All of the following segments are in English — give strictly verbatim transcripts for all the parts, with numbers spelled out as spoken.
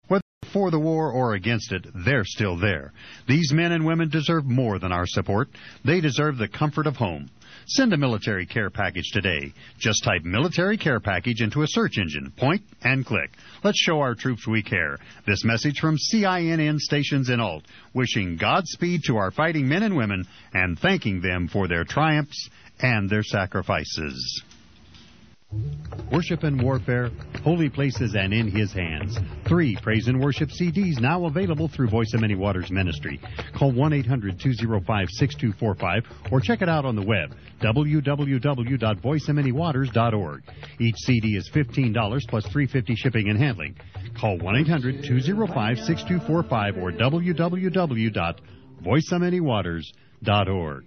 Whether for the war or against it, they're still there. These men and women deserve more than our support. They deserve the comfort of home. Send a military care package today. Just type military care package into a search engine, point, and click. Let's show our troops we care. This message from C I N N stations in Alt, wishing Godspeed to our fighting men and women and thanking them for their triumphs and their sacrifices. Worship and Warfare, Holy Places and In His Hands. Three praise and worship C Ds now available through Voice of Many Waters Ministry. Call one eight hundred two oh five six two four five or check it out on the web, w w w dot voice of many waters dot org. Each C D is fifteen dollars plus three dollars and fifty cents shipping and handling. Call one eight hundred two oh five six two four five or w w w dot voice of many waters dot org.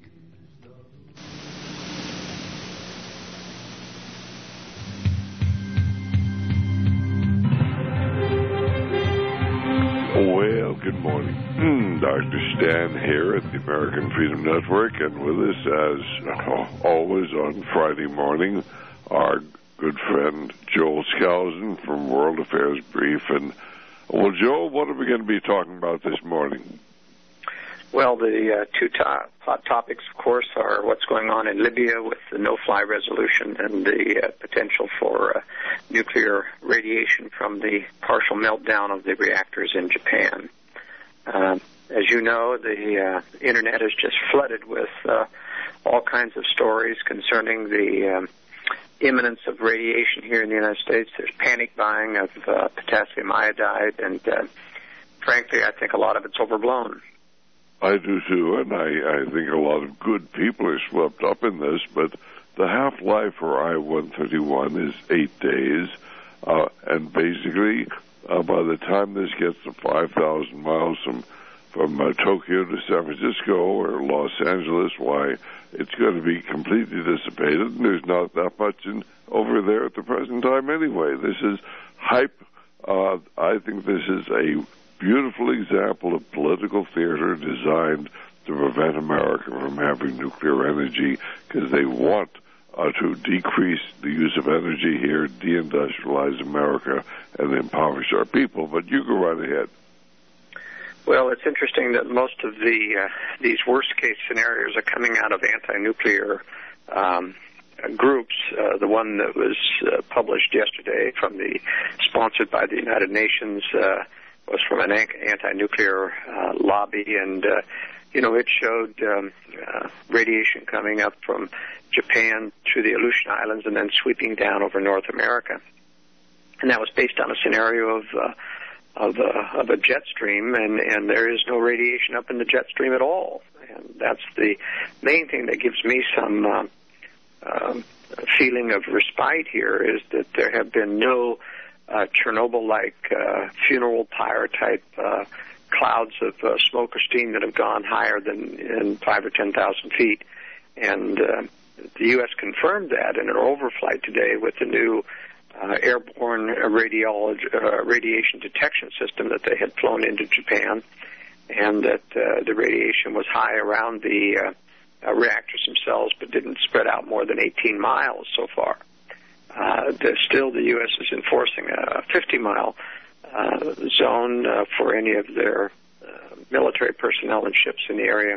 Well, good morning. Doctor Stan here at the American Freedom Network, and with us, as always on Friday morning, our good friend Joel Skousen from World Affairs Brief. And, well, Joel, what are we going to be talking about this morning? Well, the uh, two to- hot topics, of course, are what's going on in Libya with the no-fly resolution and the uh, potential for uh, nuclear radiation from the partial meltdown of the reactors in Japan. Uh, as you know, the uh, Internet is just flooded with uh, all kinds of stories concerning the um, imminence of radiation here in the United States. There's panic buying of uh, potassium iodide, and uh, frankly, I think a lot of it's overblown. I do too, and I, I think a lot of good people are swept up in this, but the half-life for I one thirty-one is eight days, uh, and basically, uh, by the time this gets to five thousand miles from, from uh, Tokyo to San Francisco or Los Angeles, why, it's going to be completely dissipated, and there's not that much in, over there at the present time anyway. This is hype. Uh, I think this is a beautiful example of political theater designed to prevent America from having nuclear energy because they want uh, to decrease the use of energy here, deindustrialize America, and impoverish our people. But you go right ahead. Well, it's interesting that most of the uh, these worst-case scenarios are coming out of anti-nuclear um, groups. Uh, the one that was uh, published yesterday from the sponsored by the United Nations uh, was from an anti-nuclear uh, lobby, and, uh, you know, it showed um, uh, radiation coming up from Japan to the Aleutian Islands and then sweeping down over North America. And that was based on a scenario of uh, of, uh, of a jet stream, and, and there is no radiation up in the jet stream at all. And that's the main thing that gives me some uh, um, feeling of respite here, is that there have been no Uh, Chernobyl-like uh, funeral pyre type uh, clouds of uh, smoke or steam that have gone higher than in five or ten thousand feet, and uh, the U S confirmed that in an overflight today with the new uh, airborne radiology, uh, radiation detection system that they had flown into Japan, and that uh, the radiation was high around the uh, uh, reactors themselves, but didn't spread out more than eighteen miles so far. Uh, still, the U S is enforcing a fifty-mile uh, zone uh, for any of their uh, military personnel and ships in the area.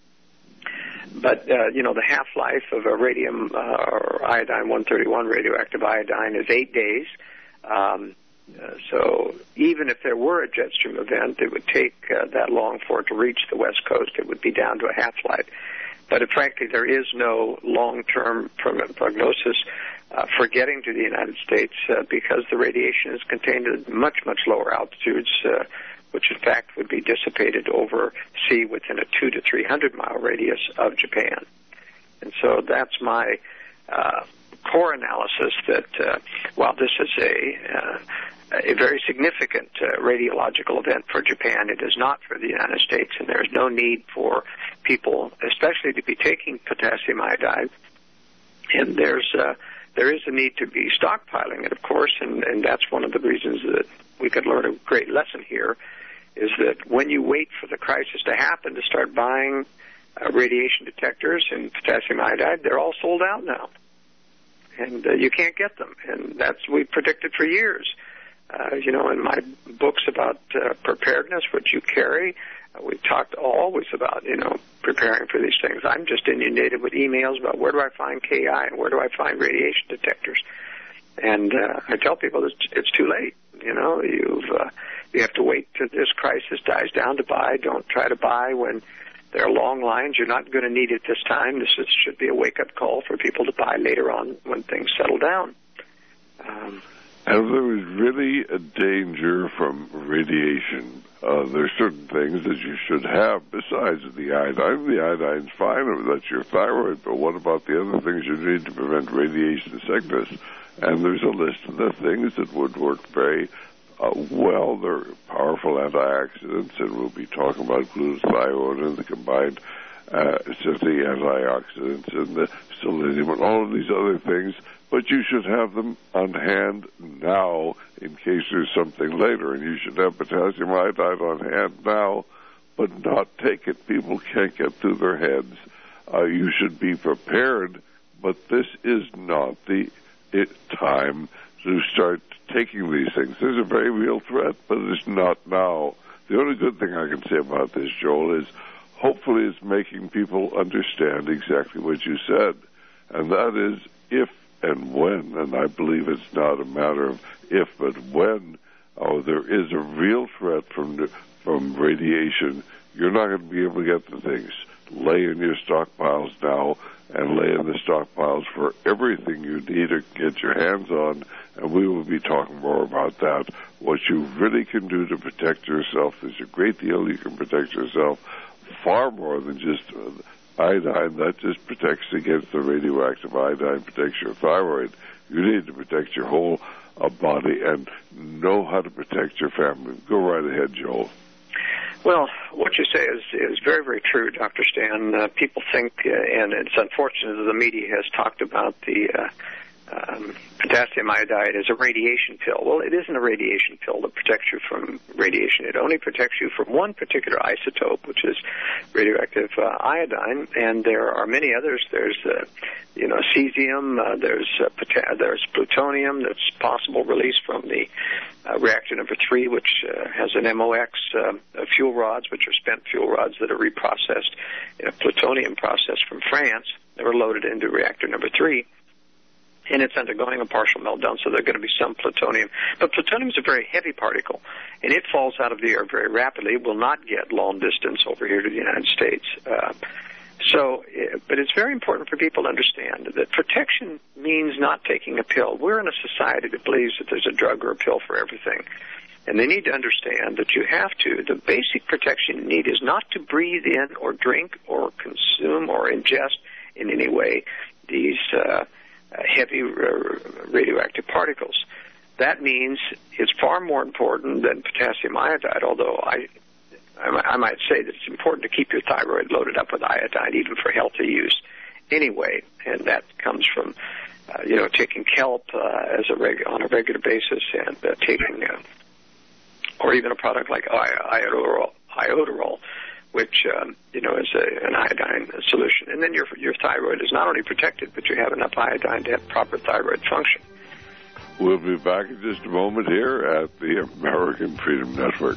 But, uh, you know, the half-life of a radium uh, or iodine one thirty-one, radioactive iodine, is eight days. Um, uh, so even if there were a jet stream event, it would take uh, that long for it to reach the West Coast. It would be down to a half-life. But uh, frankly, there is no long-term prognosis uh, for getting to the United States uh, because the radiation is contained at much, much lower altitudes, uh, which in fact would be dissipated over sea within a two to three hundred mile radius of Japan. And so that's my uh, core analysis that uh, while this is a uh, a very significant uh, radiological event for Japan, it is not for the United States, and there's no need for people, especially to be taking potassium iodide. And there's uh, there is a need to be stockpiling it, of course, and, and that's one of the reasons that we could learn a great lesson here, is that when you wait for the crisis to happen to start buying uh, radiation detectors and potassium iodide, they're all sold out now. And uh, you can't get them. And that's we predicted for years Uh, you know, in my books about uh, preparedness, what you carry, uh, we talked always about, you know, preparing for these things. I'm just inundated with emails about where do I find K I and where do I find radiation detectors. And uh, I tell people it's, it's too late. You know, you've uh, you have to wait till this crisis dies down to buy. Don't try to buy when there are long lines. You're not going to need it this time. This is, should be a wake-up call for people to buy later on when things settle down. Um, And if there is really a danger from radiation, uh, there are certain things that you should have besides the iodine. The iodine's fine, that's your thyroid, but what about the other things you need to prevent radiation sickness? And there's a list of the things that would work very uh, well. They're powerful antioxidants, and we'll be talking about glutathione and the combined uh, city antioxidants and the selenium and all of these other things. But you should have them on hand now in case there's something later. And you should have potassium iodide on hand now, but not take it. People can't get through their heads. Uh, you should be prepared, but this is not the it time to start taking these things. There's a very real threat, but it's not now. The only good thing I can say about this, Joel, is hopefully it's making people understand exactly what you said, and that is if and when, and I believe it's not a matter of if, but when, oh, there is a real threat from the, from radiation, you're not going to be able to get the things. Lay in your stockpiles now, and lay in the stockpiles for everything you need to get your hands on, and we will be talking more about that. What you really can do to protect yourself, there's a great deal you can protect yourself, far more than just uh, iodine. That just protects against the radioactive iodine, protects your thyroid. You need to protect your whole uh, body and know how to protect your family. Go right ahead, Joel. Well, what you say is, is very, very true, Doctor Stan. Uh, people think, uh, and it's unfortunate that the media has talked about the uh, um, potassium iodide as a radiation pill. Well, it isn't a radiation pill that protects you from radiation. It only protects you from one particular isotope, which is radioactive uh, iodine, and there are many others. There's, uh, you know, cesium. Uh, there's uh, pota- there's plutonium that's possible release from the uh, reactor number three, which uh, has an M O X uh, fuel rods, which are spent fuel rods that are reprocessed in a plutonium process from France. They were loaded into reactor number three. And it's undergoing a partial meltdown, so there's going to be some plutonium. But plutonium is a very heavy particle, and it falls out of the air very rapidly. It will not get long distance over here to the United States. Uh, so, but it's very important for people to understand that protection means not taking a pill. We're in a society that believes that there's a drug or a pill for everything. And they need to understand that you have to, the basic protection you need is not to breathe in or drink or consume or ingest in any way these uh Uh, heavy uh, radioactive particles. That means it's far more important than potassium iodide, although I, I, I might say that it's important to keep your thyroid loaded up with iodine, even for healthy use anyway, and that comes from, uh, you know, taking kelp uh, as a reg- on a regular basis and uh, taking, uh, or even a product like iodoral, iodoral which, um, you know, is a, an iodine solution. And then your your thyroid is not only protected, but you have enough iodine to have proper thyroid function. We'll be back in just a moment here at the American Freedom Network.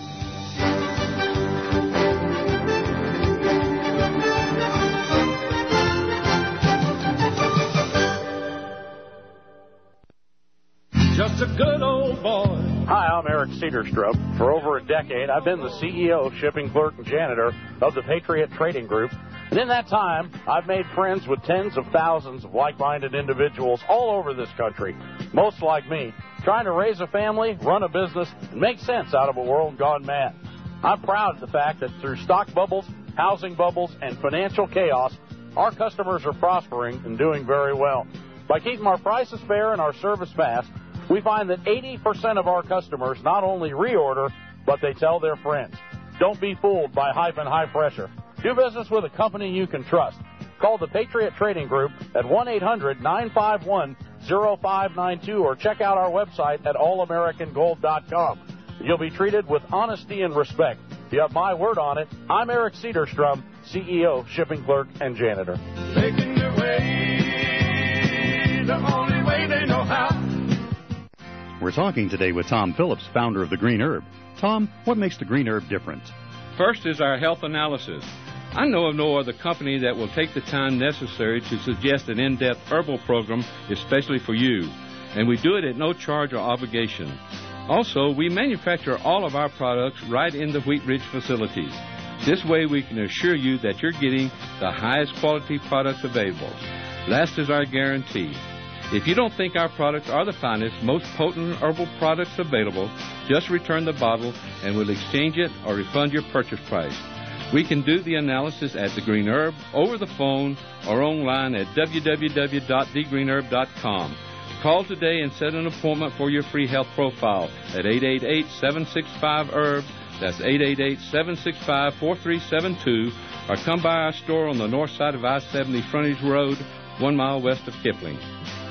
Just a good old boy. Hi, I'm Eric Cedarstrom. For over a decade, I've been the C E O, shipping clerk, and janitor of the Patriot Trading Group. And in that time, I've made friends with tens of thousands of like-minded individuals all over this country, most like me, trying to raise a family, run a business, and make sense out of a world gone mad. I'm proud of the fact that through stock bubbles, housing bubbles, and financial chaos, our customers are prospering and doing very well. By keeping our prices fair and our service fast, we find that eighty percent of our customers not only reorder, but they tell their friends. Don't be fooled by hype and high pressure. Do business with a company you can trust. Call the Patriot Trading Group at one eight hundred nine five one oh five nine two or check out our website at all american gold dot com. You'll be treated with honesty and respect. You have my word on it. I'm Eric Cedarstrom, C E O, shipping clerk, and janitor. Making your way the only way they know how. We're talking today with Tom Phillips, founder of the Green Herb. Tom, what makes the Green Herb different? First is our health analysis. I know of no other company that will take the time necessary to suggest an in-depth herbal program especially for you, and we do it at no charge or obligation. Also, we manufacture all of our products right in the Wheat Ridge facilities. This way we can assure you that you're getting the highest quality products available. Last is our guarantee. If you don't think our products are the finest, most potent herbal products available, just return the bottle and we'll exchange it or refund your purchase price. We can do the analysis at The Green Herb, over the phone, or online at w w w dot the green herb dot com. Call today and set an appointment for your free health profile at eight eight eight, seven six five, herb. That's eight eight eight, seven six five, four three seven two. Or come by our store on the north side of I seventy Frontage Road, one mile west of Kipling.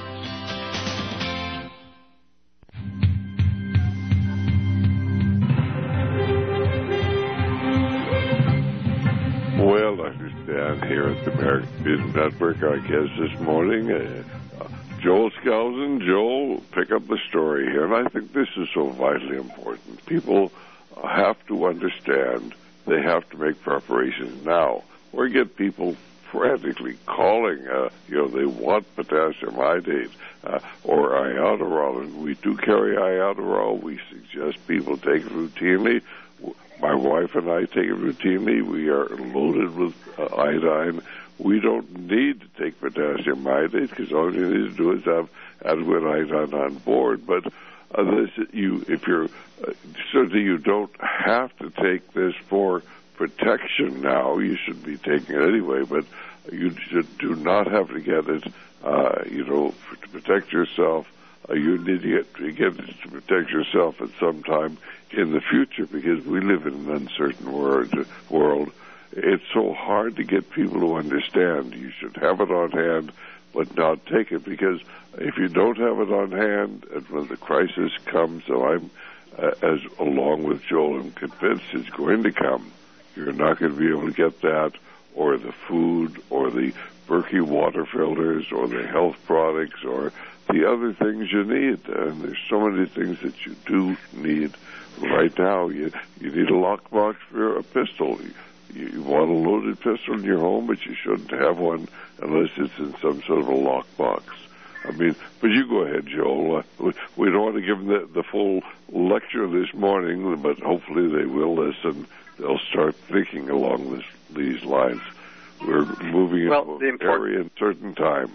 Well, Doctor Stan here at the American Business Network. Our guest this morning, uh, Joel Skousen. Joel, pick up the story here, and I think this is so vitally important. People have to understand they have to make preparations now, or get people frantically calling. Uh, you know, they want potassium iodate uh, or iodoral, and we do carry iodoral. We suggest people take it routinely. My wife and I take it routinely. We are loaded with uh, iodine. We don't need to take potassium iodate because all you need to do is have adequate iodine on board. But uh, this, you, if you're uh, certainly you don't have to take this for protection now. You should be taking it anyway, but you should do not have to get it. Uh, you know, for, to protect yourself. Uh, you need to get, to get it to protect yourself at some time in the future because we live in an uncertain world. world. It's so hard to get people to understand. You should have it on hand, but not take it, because if you don't have it on hand, and when the crisis comes, so I'm, uh, as along with Joel, I'm convinced it's going to come, you're not going to be able to get that, or the food, or the Berkey water filters, or the health products, or the other things you need. And there's so many things that you do need right now. You you need a lockbox for a pistol. You, you want a loaded pistol in your home, but you shouldn't have one unless it's in some sort of a lockbox. I mean, but you go ahead, Joel. Uh, we don't want to give them the, the full lecture this morning, but hopefully they will listen. They'll start thinking along this, these lines. We're moving well, into a very uncertain time.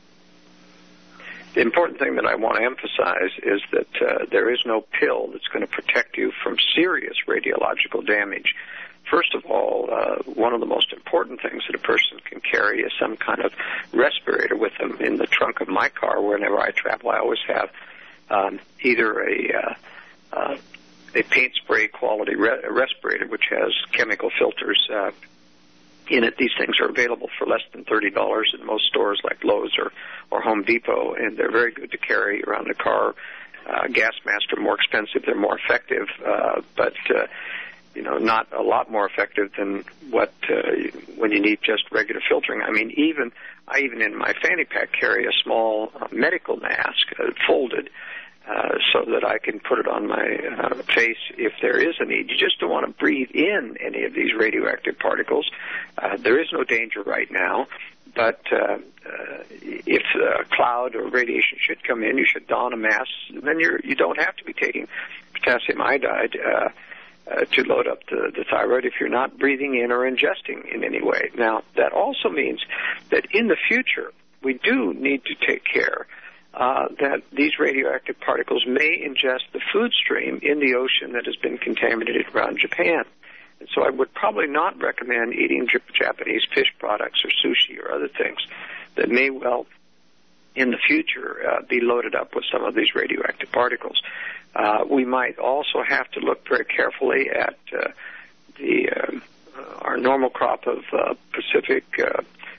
The important thing that I want to emphasize is that uh, there is no pill that's going to protect you from serious radiological damage. First of all, uh, one of the most important things that a person can carry is some kind of respirator with them. In the trunk of my car, whenever I travel, I always have um, either a uh, uh, a paint spray quality re- respirator, which has chemical filters uh, in it. These things are available for less than thirty dollars in most stores like Lowe's or, or Home Depot, and they're very good to carry around the car. Uh, Gasmaster, more expensive, they're more effective, uh, but uh, you know, not a lot more effective than what uh, when you need just regular filtering. I mean, even I even in my fanny pack carry a small uh, medical mask uh, folded. Uh, so that I can put it on my uh, face if there is a need. You just don't want to breathe in any of these radioactive particles. Uh, there is no danger right now, but uh, uh, if a cloud or radiation should come in, you should don a mask. Then you're, you don't have to be taking potassium iodide uh, uh, to load up the, the thyroid if you're not breathing in or ingesting in any way. Now, that also means that in the future, we do need to take care Uh, that these radioactive particles may ingest the food stream in the ocean that has been contaminated around Japan. And so I would probably not recommend eating Japanese fish products or sushi or other things that may well, in the future, uh, be loaded up with some of these radioactive particles. Uh, we might also have to look very carefully at uh, the uh, our normal crop of uh, Pacific uh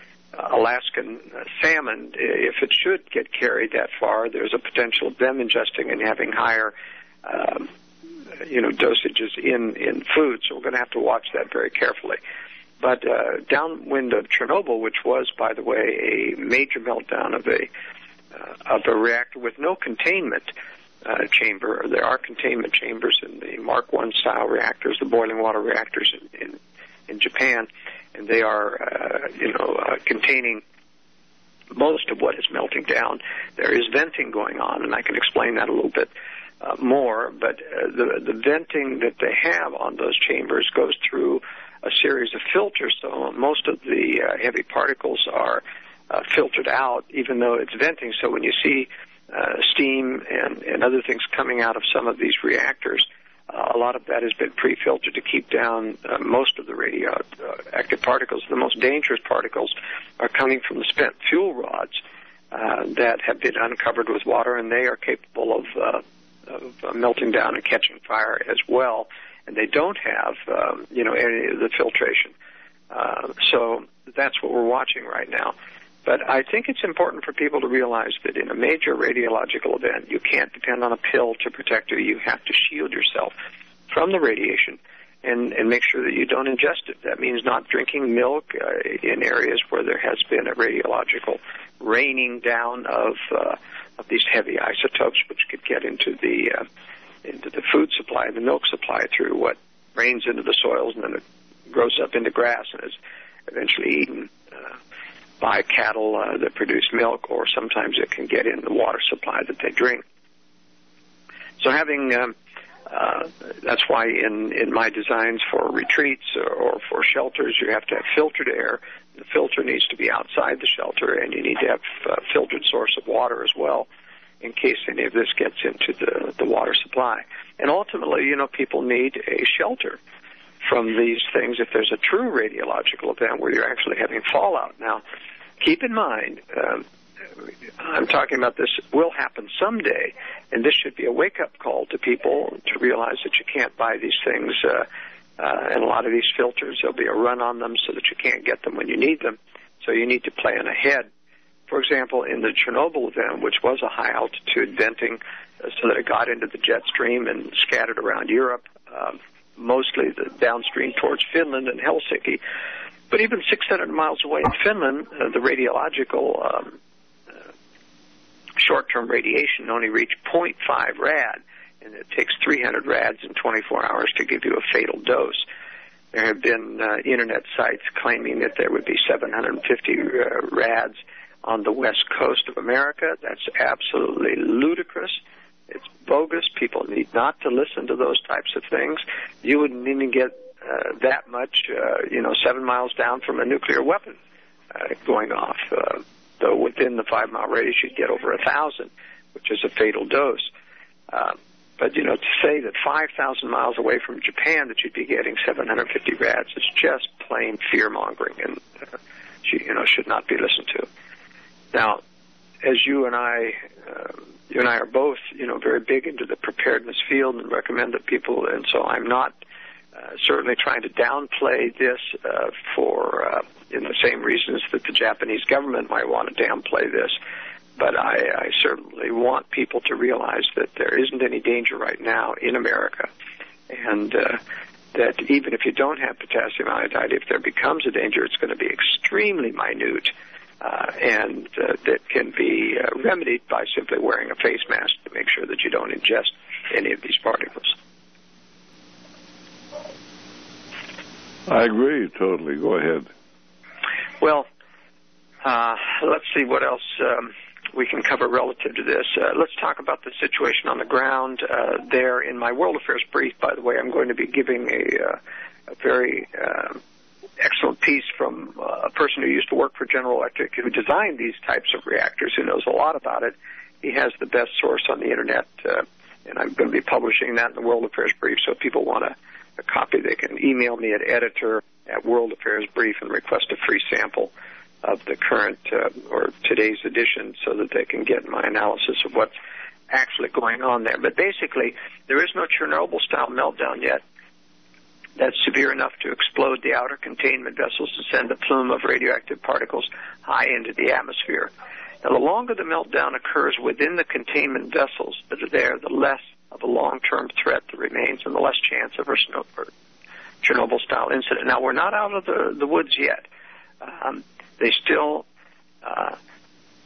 Alaskan salmon. If it should get carried that far, there's a potential of them ingesting and having higher, um, you know, dosages in, in food. So we're going to have to watch that very carefully. But uh, downwind of Chernobyl, which was, by the way, a major meltdown of a uh, of a reactor with no containment, uh, chamber. There are containment chambers in the Mark one style reactors, the boiling water reactors in, in, in Japan, and they are, uh, you know, uh, containing most of what is melting down. There is venting going on, and I can explain that a little bit uh, more, but uh, the, the venting that they have on those chambers goes through a series of filters, so most of the uh, heavy particles are uh, filtered out, even though it's venting. So when you see uh, steam and, and other things coming out of some of these reactors, uh, a lot of that has been pre-filtered to keep down uh, most of the radioactive particles. The most dangerous particles are coming from the spent fuel rods uh, that have been uncovered with water, and they are capable of, uh, of uh, melting down and catching fire as well. And they don't have, um, you know, any of the filtration. Uh, so that's what we're watching right now. But I think it's important for people to realize that in a major radiological event, you can't depend on a pill to protect you. You have to shield yourself from the radiation and, and make sure that you don't ingest it. That means not drinking milk uh, in areas where there has been a radiological raining down of, uh, of these heavy isotopes, which could get into the uh, into the food supply, the milk supply, through what rains into the soils, and then it grows up into grass and is eventually eaten uh, by cattle uh, that produce milk, or sometimes it can get in the water supply that they drink. So having, um, uh, that's why in, in my designs for retreats or, or for shelters, you have to have filtered air. The filter needs to be outside the shelter, and you need to have a filtered source of water as well, in case any of this gets into the, the water supply. And ultimately, you know, people need a shelter from these things if there's a true radiological event where you're actually having fallout. Now, keep in mind, um, I'm talking about this will happen someday, and this should be a wake-up call to people to realize that you can't buy these things, uh, uh, and a lot of these filters, there'll be a run on them so that you can't get them when you need them, so you need to plan ahead. For example, in the Chernobyl event, which was a high-altitude venting uh, so that it got into the jet stream and scattered around Europe, um, mostly the downstream towards Finland and Helsinki. But even six hundred miles away in Finland, uh, the radiological um, uh, short-term radiation only reached zero point five rad, and it takes three hundred rads in twenty-four hours to give you a fatal dose. There have been uh, Internet sites claiming that there would be seven hundred fifty uh, rads on the west coast of America. That's absolutely ludicrous. It's bogus. People need not to listen to those types of things. You wouldn't even get uh, that much, uh, you know, seven miles down from a nuclear weapon uh, going off. Uh, though within the five-mile radius, you'd get over a thousand, which is a fatal dose. Uh, but, you know, to say that five thousand miles away from Japan that you'd be getting seven hundred fifty rads is just plain fear-mongering, and, uh, you know, should not be listened to. Now, as you and I, uh, you and I are both, you know, very big into the preparedness field and recommend that people, and so I'm not uh, certainly trying to downplay this uh, for, uh, in the same reasons that the Japanese government might want to downplay this, but I, I certainly want people to realize that there isn't any danger right now in America, and uh, that even if you don't have potassium iodide, if there becomes a danger, it's going to be extremely minute. Uh, and uh, that can be uh, remedied by simply wearing a face mask to make sure that you don't ingest any of these particles. I agree totally. Go ahead. Well, uh, let's see what else um, we can cover relative to this. Uh, let's talk about the situation on the ground uh, there. In my World Affairs brief, by the way, I'm going to be giving a, uh, a very Uh, excellent piece from uh, a person who used to work for General Electric, who designed these types of reactors, who knows a lot about it. He has the best source on the Internet, uh, and I'm going to be publishing that in the World Affairs Brief, so if people want a, a copy, they can email me at editor at World Affairs Brief and request a free sample of the current uh, or today's edition so that they can get my analysis of what's actually going on there. But basically, there is no Chernobyl-style meltdown yet that's severe enough to explode the outer containment vessels and send a plume of radioactive particles high into the atmosphere. Now, the longer the meltdown occurs within the containment vessels that are there, the less of a long-term threat that remains and the less chance of a Chernobyl-style incident. Now, we're not out of the, the woods yet. Um, they still uh,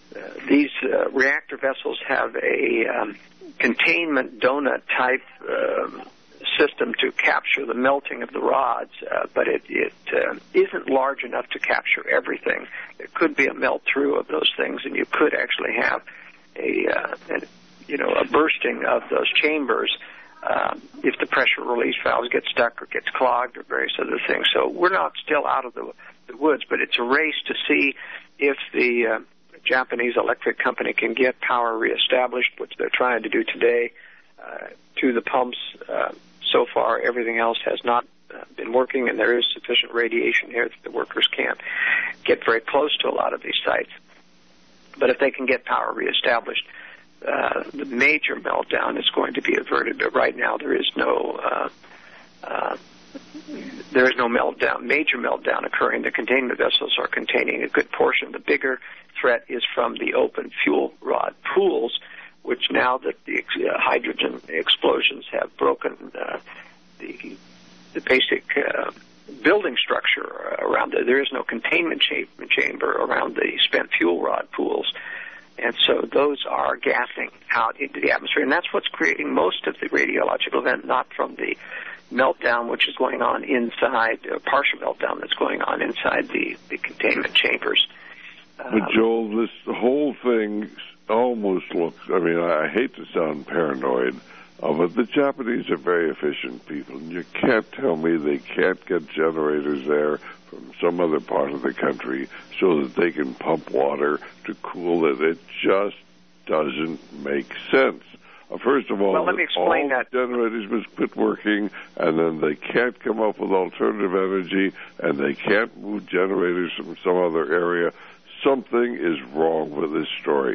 uh, these uh, reactor vessels have a um, containment donut-type um, system to capture the melting of the rods, uh, but it, it uh, isn't large enough to capture everything. There could be a melt-through of those things, and you could actually have a, uh, an, you know, a bursting of those chambers um, if the pressure release valves get stuck or gets clogged or various other things. So we're not still out of the, the woods, but it's a race to see if the uh, Japanese electric company can get power reestablished, which they're trying to do today, uh, to the pumps. Uh, so far, everything else has not uh, been working, and there is sufficient radiation here that the workers can't get very close to a lot of these sites. But if they can get power reestablished, uh, the major meltdown is going to be averted. But right now, there is no uh, uh, there is no meltdown, major meltdown occurring. The containment vessels are containing a good portion. The bigger threat is from the open fuel rod pools, which now that the uh, hydrogen explosions have broken uh, the the basic uh, building structure around it, there is no containment cha- chamber around the spent fuel rod pools. And so those are gassing out into the atmosphere. And that's what's creating most of the radiological event, not from the meltdown which is going on inside, uh, partial meltdown that's going on inside the, the containment chambers. But, um, Joel, this whole thing almost looks, I mean, I hate to sound paranoid, uh, but the Japanese are very efficient people, and you can't tell me they can't get generators there from some other part of the country so that they can pump water to cool it. It just doesn't make sense. Uh, first of all, well, let me explain all that. generators must quit working, and then they can't come up with alternative energy, and they can't move generators from some other area. Something is wrong with this story.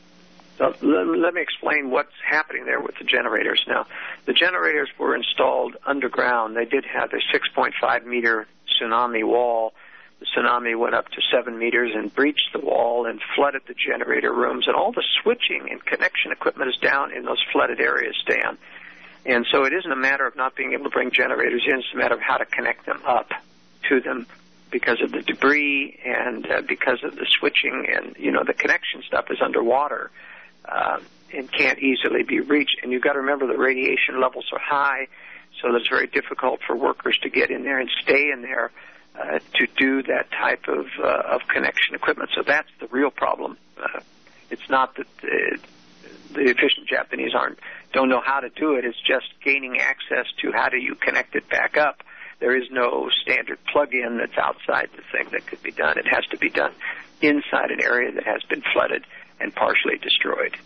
So let, let me explain what's happening there with the generators. Now, the generators were installed underground. They did have a six point five meter tsunami wall. The tsunami went up to seven meters and breached the wall and flooded the generator rooms. And all the switching and connection equipment is down in those flooded areas, Stan. And so it isn't a matter of not being able to bring generators in. It's a matter of how to connect them up to them, because of the debris and uh, because of the switching, and, you know, the connection stuff is underwater uh, and can't easily be reached. And you've got to remember the radiation levels are high, so that it's very difficult for workers to get in there and stay in there uh, to do that type of uh, of connection equipment. So that's the real problem. Uh, it's not that the, the efficient Japanese aren't don't know how to do it. It's just gaining access to how do you connect it back up. There is no standard plug-in that's outside the thing that could be done. It has to be done inside an area that has been flooded and partially destroyed.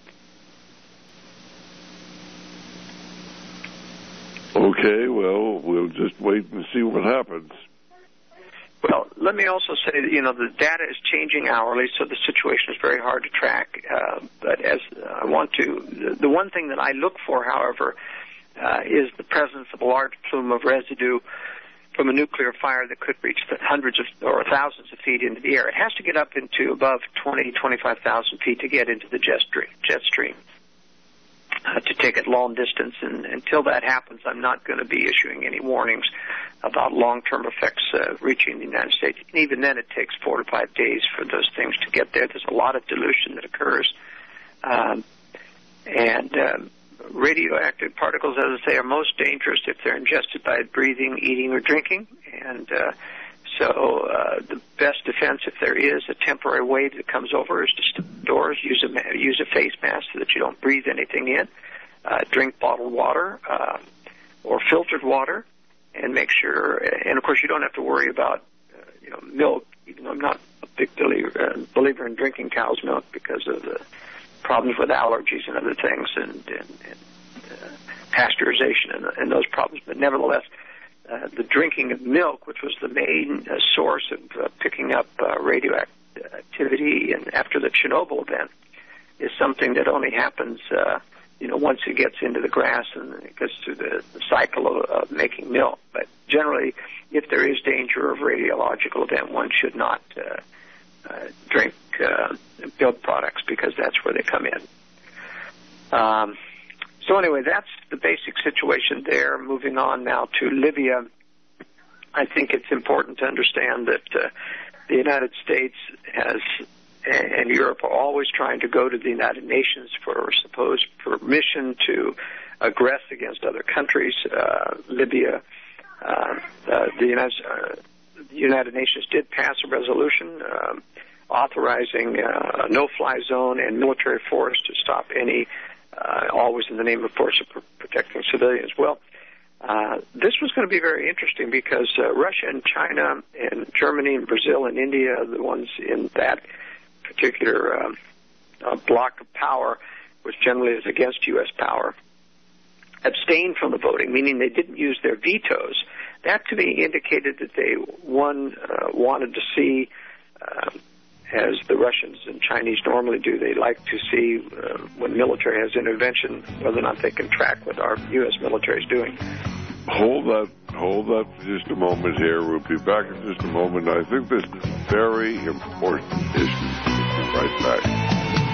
Okay, well, we'll just wait and see what happens. Well, let me also say that, you know, the data is changing hourly, so the situation is very hard to track. Uh, but as I want to, the, the one thing that I look for, however, Uh, is the presence of a large plume of residue from a nuclear fire that could reach the hundreds of or thousands of feet into the air. It has to get up into above twenty, twenty-five thousand feet to get into the jet stream, jet stream uh, to take it long distance. And until that happens, I'm not going to be issuing any warnings about long-term effects uh, reaching the United States. And even then, it takes four to five days for those things to get there. There's a lot of dilution that occurs. Um, and... Um, radioactive particles, as I say, are most dangerous if they're ingested by breathing, eating, or drinking. And uh, so uh, the best defense, if there is a temporary wave that comes over, is to stop doors, use a, use a face mask so that you don't breathe anything in, uh, drink bottled water uh, or filtered water, and make sure, and of course you don't have to worry about uh, you know, milk, even though I'm not a big believer, uh, believer in drinking cow's milk because of the problems with allergies and other things, and, and, and uh, pasteurization and, and those problems. But nevertheless, uh, the drinking of milk, which was the main uh, source of uh, picking up uh, radioactivity and after the Chernobyl event, is something that only happens, uh, you know, once it gets into the grass and it goes through the, the cycle of, of making milk. But generally, if there is danger of radiological event, one should not uh, uh, drink uh, milk products, because that's where they come in. Um, so anyway, that's the basic situation there. Moving on now to Libya, I think it's important to understand that uh, the United States has and Europe are always trying to go to the United Nations for supposed permission to aggress against other countries. Uh, Libya, uh, uh, the United, uh, the United Nations did pass a resolution um, authorizing uh, a no-fly zone and military force to stop any, uh, always in the name, of course, of protecting civilians. Well, uh, this was going to be very interesting because uh, Russia and China and Germany and Brazil and India are the ones in that particular uh, uh, block of power, which generally is against U S power, abstained from the voting, meaning they didn't use their vetoes. That, to me, indicated that they, one, uh, wanted to see, uh, as the Russians and Chinese normally do, they like to see uh, when military has intervention, whether or not they can track what our U S military is doing. Hold that, hold that for just a moment here. We'll be back in just a moment. I think this is a very important issue. We'll be right back.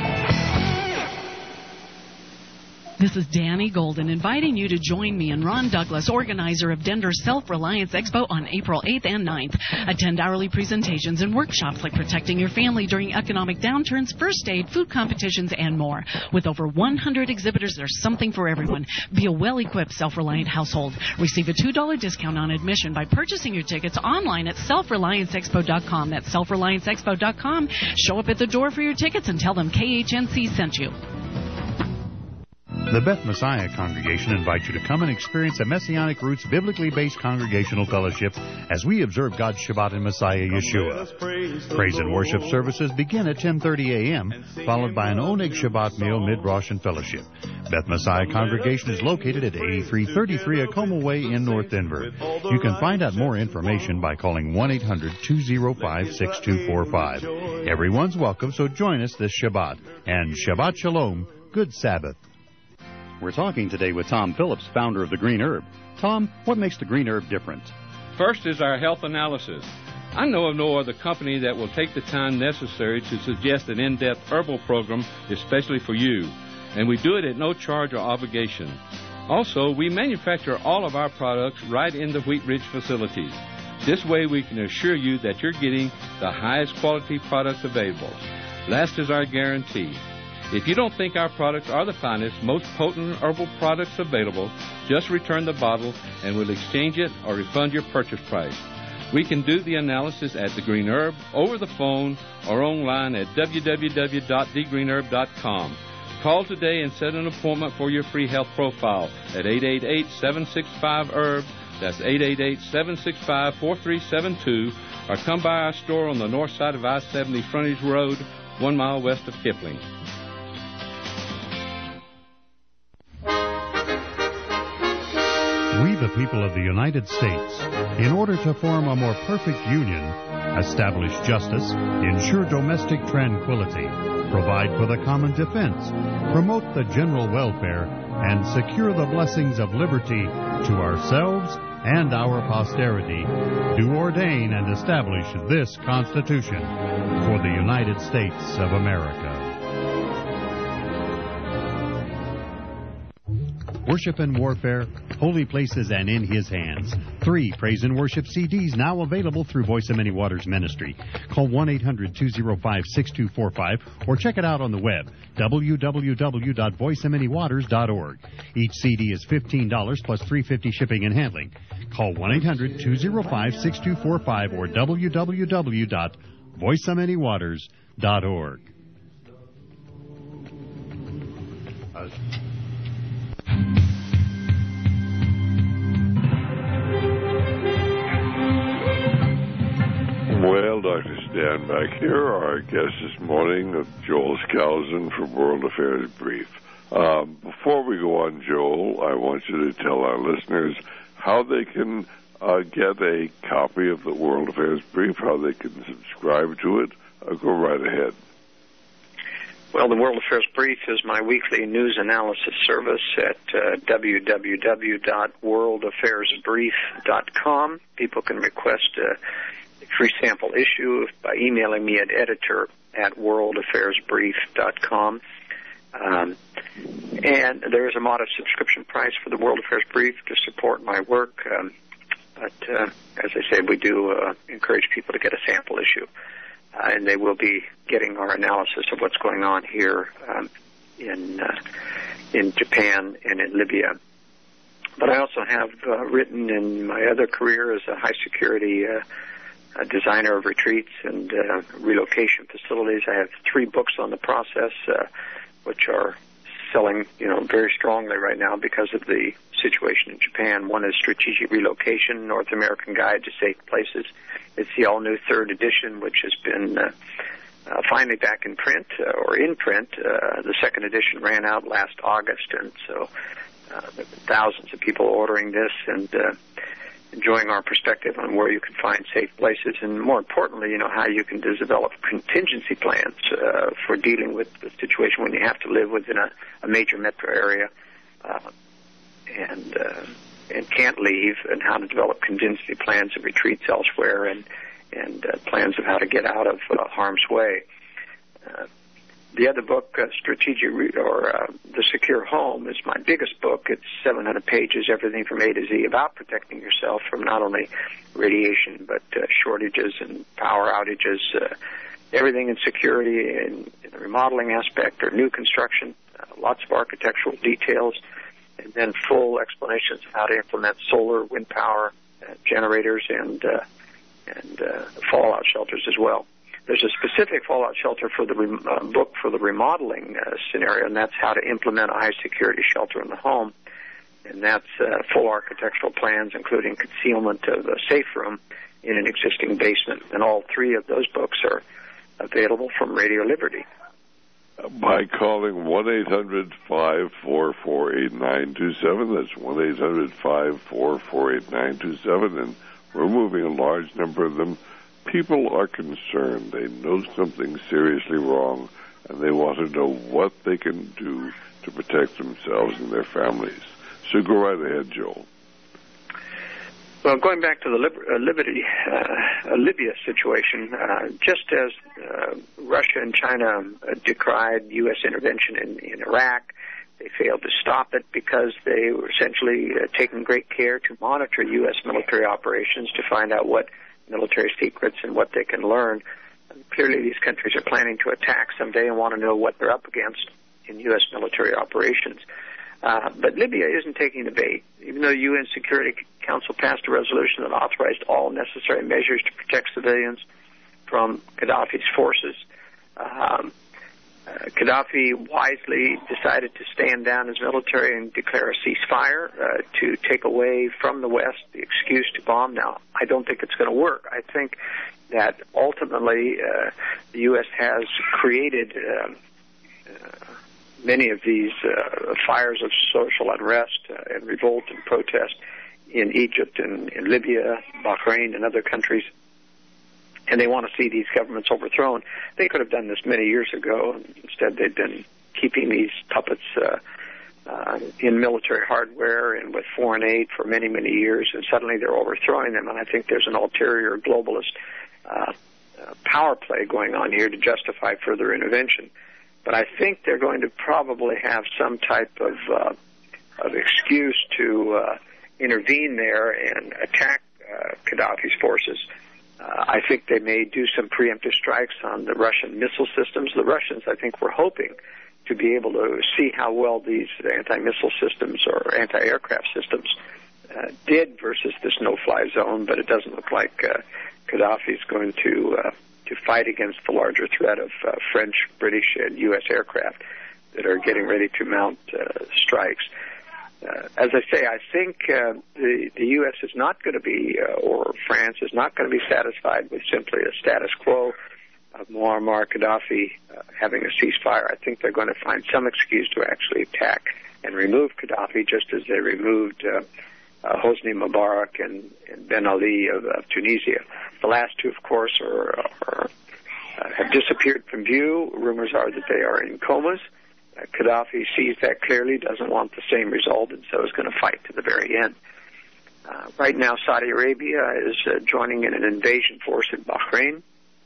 This is Danny Golden inviting you to join me and Ron Douglas, organizer of Denver's Self-Reliance Expo, on April eighth and ninth. Attend hourly presentations and workshops like protecting your family during economic downturns, first aid, food competitions, and more. With over one hundred exhibitors, there's something for everyone. Be a well-equipped, self-reliant household. Receive a two dollars discount on admission by purchasing your tickets online at self reliance expo dot com. That's self reliance expo dot com. Show up at the door for your tickets and tell them K H N C sent you. The Beth Messiah Congregation invites you to come and experience a Messianic Roots biblically based congregational fellowship as we observe God's Shabbat in Messiah Yeshua. Praise and worship services begin at ten thirty a.m., followed by an Oneg Shabbat meal, mid-Rosh, and fellowship. Beth Messiah Congregation is located at eighty-three thirty-three Acoma Way in North Denver. You can find out more information by calling one eight hundred two oh five six two four five. Everyone's welcome, so join us this Shabbat. And Shabbat Shalom, good Sabbath. We're talking today with Tom Phillips, founder of The Green Herb. Tom, what makes The Green Herb different? First is our health analysis. I know of no other company that will take the time necessary to suggest an in-depth herbal program especially for you, and we do it at no charge or obligation. Also, we manufacture all of our products right in the Wheat Ridge facilities. This way we can assure you that you're getting the highest quality products available. Last is our guarantee. If you don't think our products are the finest, most potent herbal products available, just return the bottle and we'll exchange it or refund your purchase price. We can do the analysis at The Green Herb, over the phone, or online at w w w dot the green herb dot com. Call today and set an appointment for your free health profile at eight eight eight, seven six five, herb. That's eight eight eight, seven six five, four three seven two. Or come by our store on the north side of I seventy Frontage Road, one mile west of Kipling. We, the people of the United States, in order to form a more perfect union, establish justice, ensure domestic tranquility, provide for the common defense, promote the general welfare, and secure the blessings of liberty to ourselves and our posterity, do ordain and establish this Constitution for the United States of America. Worship and Warfare, Holy Places and In His Hands. Three praise and worship C Ds now available through Voice of Many Waters Ministry. Call one eight hundred two oh five six two four five or check it out on the web, w w w dot voice of many waters dot org. Each C D is fifteen dollars plus three dollars and fifty cents shipping and handling. Call one eight hundred two oh five six two four five or w w w dot voice of many waters dot org. Uh, Well, Doctor Stan back here. Our guest this morning, Joel Skousen from World Affairs Brief. Um, before we go on, Joel, I want you to tell our listeners how they can uh, get a copy of the World Affairs Brief, how they can subscribe to it. Uh, go right ahead. Well, the World Affairs Brief is my weekly news analysis service at uh, w w w dot world affairs brief dot com. People can request a free sample issue by emailing me at editor at world affairs brief dot com. Um, and there is a modest subscription price for the World Affairs Brief to support my work. Um, but uh, as I said, we do uh, encourage people to get a sample issue. uh, and they will be getting our analysis of what's going on here um, in uh, in Japan and in Libya. But I also have uh, written in my other career as a high-security uh, a designer of retreats and uh, relocation facilities. I have three books on the process, uh, which are selling, you know, very strongly right now because of the situation in Japan. One is Strategic Relocation, North American Guide to Safe Places. It's the all-new third edition, which has been uh, uh, finally back in print, uh, or in print. Uh, the second edition ran out last August, and so uh, there have been thousands of people ordering this and uh, enjoying our perspective on where you can find safe places, and more importantly, you know, how you can develop contingency plans uh, for dealing with the situation when you have to live within a, a major metro area uh, and uh, and can't leave, and how to develop contingency plans of retreats elsewhere, and and uh, plans of how to get out of uh, harm's way. Uh, The other book, uh, Strategic Re- or uh, The Secure Home, is my biggest book. It's seven hundred pages, everything from A to Z about protecting yourself from not only radiation but uh, shortages and power outages, uh, everything in security and in the remodeling aspect or new construction, uh, lots of architectural details, and then full explanations of how to implement solar, wind power, uh, generators, and uh, and uh, fallout shelters as well. There's a specific fallout shelter for the re- uh, book for the remodeling uh, scenario, and that's how to implement a high-security shelter in the home. And that's uh, full architectural plans, including concealment of a safe room in an existing basement. And all three of those books are available from Radio Liberty. By calling one eight hundred five four four eight nine two seven. That's one eight hundred five four four eight nine two seven. And we're moving a large number of them. People are concerned. They know something seriously wrong, and they want to know what they can do to protect themselves and their families. So go right ahead, Joel. Well, going back to the Lib- uh, Liberty, uh, uh, Libya situation, uh, just as uh, Russia and China uh, decried U S intervention in, in Iraq, they failed to stop it because they were essentially uh, taking great care to monitor U S military operations to find out what military secrets and what they can learn. And clearly, these countries are planning to attack someday and want to know what they're up against in U S military operations. Uh, but Libya isn't taking the bait. Even though the U N Security Council passed a resolution that authorized all necessary measures to protect civilians from Gaddafi's forces, um, uh, Gaddafi wisely decided to stand down his military and declare a ceasefire uh, to take away from the West the excuse to bomb. Now, I don't think it's going to work. I think that ultimately uh, the U S has created uh, uh, many of these uh, fires of social unrest uh, and revolt and protest in Egypt and in Libya, Bahrain, and other countries. And they want to see these governments overthrown. They could have done this many years ago. Instead, they've been keeping these puppets uh, uh, in military hardware and with foreign aid for many, many years, and suddenly they're overthrowing them. And I think there's an ulterior globalist uh, uh, power play going on here to justify further intervention. But I think they're going to probably have some type of, uh, of excuse to uh, intervene there and attack uh, Gaddafi's forces. Uh, I think they may do some preemptive strikes on the Russian missile systems. The Russians, I think, were hoping to be able to see how well these anti-missile systems or anti-aircraft systems uh, did versus this no-fly zone, but it doesn't look like uh, Gaddafi is going to uh, to fight against the larger threat of uh, French, British, and U S aircraft that are getting ready to mount uh, strikes. Uh, as I say, I think uh, the, the U S is not going to be, uh, or France is not going to be satisfied with simply a status quo of Muammar Gaddafi uh, having a ceasefire. I think they're going to find some excuse to actually attack and remove Gaddafi, just as they removed uh, uh, Hosni Mubarak and, and Ben Ali of, of Tunisia. The last two, of course, are, are uh, have disappeared from view. Rumors are that they are in comas. Uh, Gaddafi sees that clearly, doesn't want the same result, and so is going to fight to the very end. Uh, right now, Saudi Arabia is uh, joining in an invasion force in Bahrain,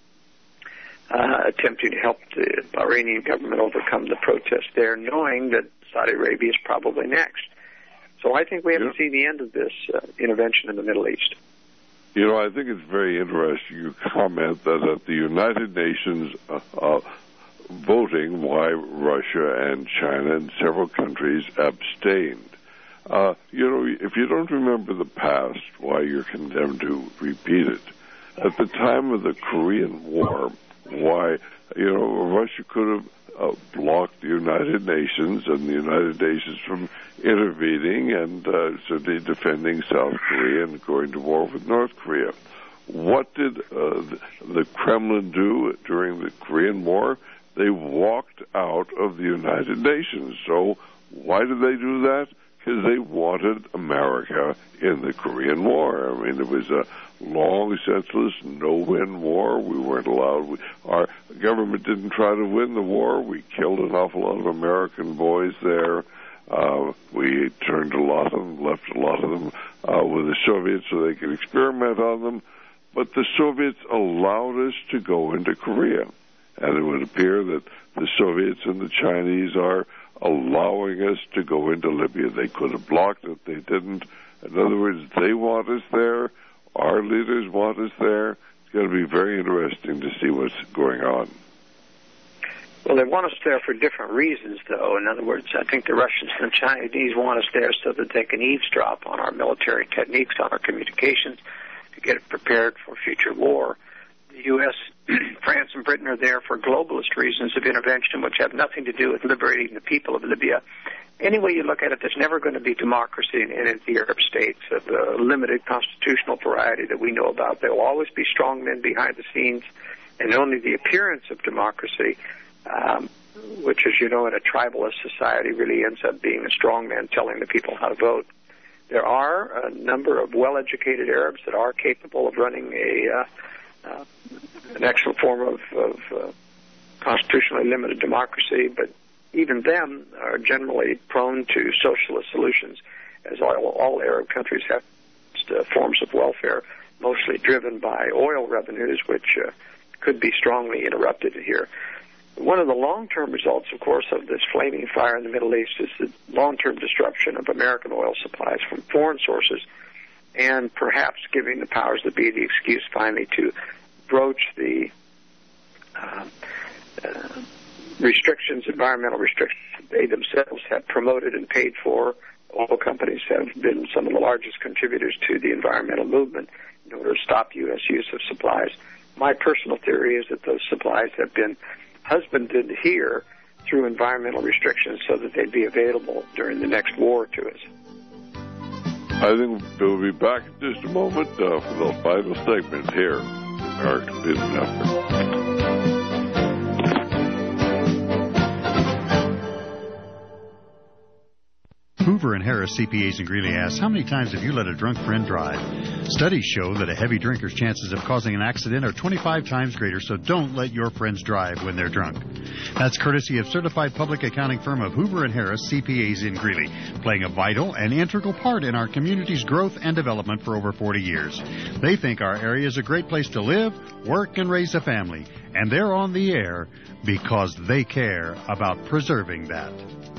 uh, attempting to help the Bahraini government overcome the protests there, knowing that Saudi Arabia is probably next. So I think we haven't yeah. seen the end of this uh, intervention in the Middle East. You know, I think it's very interesting you comment that at the United Nations uh, uh, voting, why Russia and China and several countries abstained. Uh, you know, if you don't remember the past, why you're condemned to repeat it. At the time of the Korean War, why, you know, Russia could have uh, blocked the United Nations and the United Nations from intervening and uh, certainly defending South Korea and going to war with North Korea. What did uh, the, the Kremlin do during the Korean War? They walked out of the United Nations. So why did they do that? Because they wanted America in the Korean War. I mean, it was a long, senseless, no-win war. We weren't allowed. We, our government didn't try to win the war. We killed an awful lot of American boys there. Uh, we turned a lot of them, left a lot of them uh, with the Soviets so they could experiment on them. But the Soviets allowed us to go into Korea. And it would appear that the Soviets and the Chinese are allowing us to go into Libya. They could have blocked it. They didn't. In other words, they want us there. Our leaders want us there. It's going to be very interesting to see what's going on. Well, they want us there for different reasons, though. In other words, I think the Russians and the Chinese want us there so that they can eavesdrop on our military techniques, on our communications, to get it prepared for future war. The U S, France, and Britain are there for globalist reasons of intervention, which have nothing to do with liberating the people of Libya. Any way you look at it, there's never going to be democracy in any of the Arab states of the limited constitutional variety that we know about. There will always be strong men behind the scenes, and only the appearance of democracy, um, which, as you know, in a tribalist society really ends up being a strong man telling the people how to vote. There are a number of well-educated Arabs that are capable of running a uh, uh, an excellent form of, of uh, constitutionally limited democracy, but even them are generally prone to socialist solutions, as all, all Arab countries have uh, forms of welfare, mostly driven by oil revenues, which uh, could be strongly interrupted here. One of the long-term results, of course, of this flaming fire in the Middle East is the long-term disruption of American oil supplies from foreign sources, and perhaps giving the powers that be the excuse finally to broach the uh, uh, restrictions, environmental restrictions they themselves have promoted and paid for. Oil companies have been some of the largest contributors to the environmental movement in order to stop U S use of supplies. My personal theory is that those supplies have been husbanded here through environmental restrictions so that they'd be available during the next war to us. I think we'll be back in just a moment uh, for the final segment here in American Business Network. Hoover and Harris C P As in Greeley asks, how many times have you let a drunk friend drive? Studies show that a heavy drinker's chances of causing an accident are twenty-five times greater, so don't let your friends drive when they're drunk. That's courtesy of certified public accounting firm of Hoover and Harris C P As in Greeley, playing a vital and integral part in our community's growth and development for over forty years. They think our area is a great place to live, work, and raise a family, and they're on the air because they care about preserving that.